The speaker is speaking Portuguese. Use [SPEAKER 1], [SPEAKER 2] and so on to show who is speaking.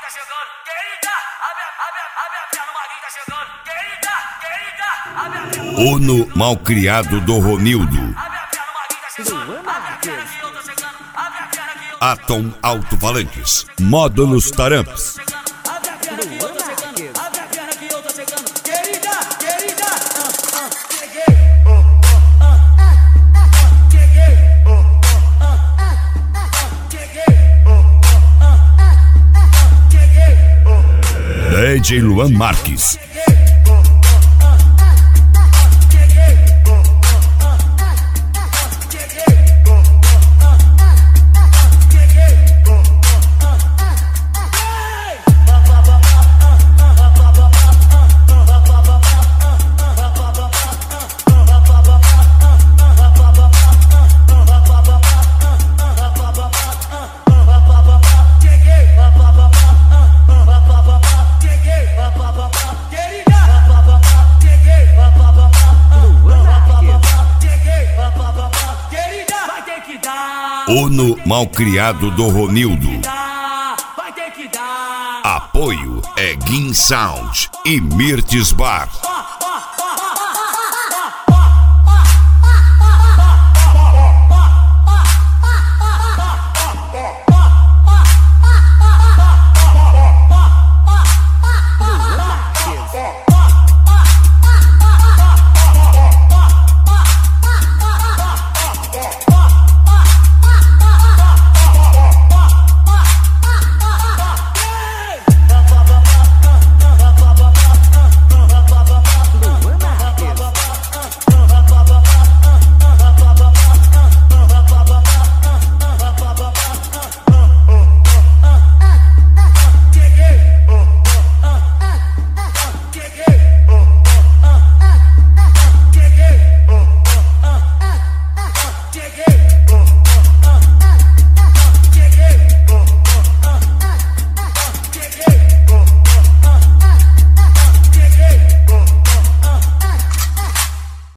[SPEAKER 1] chegando. Querida, abre a perna, o Maguinho tá chegando. Querida, abre a perna.
[SPEAKER 2] Ono malcriado do Ronildo.
[SPEAKER 1] Abre a perna, o Maguinho tá chegando. Abre a perna que eu tô chegando. Abre a perna que eu tô
[SPEAKER 2] Atom Alto-Falantes. Módulos Taramps.
[SPEAKER 1] chegando. Abre a perna que eu tô chegando. Abre a perna que eu tô chegando. Querida, cheguei.
[SPEAKER 2] DJ Luan Marques. Ono malcriado do Ronildo.
[SPEAKER 1] Vai ter que dar.
[SPEAKER 2] Apoio é Gin Sound e Mirtes Bar.
[SPEAKER 1] Cheguei.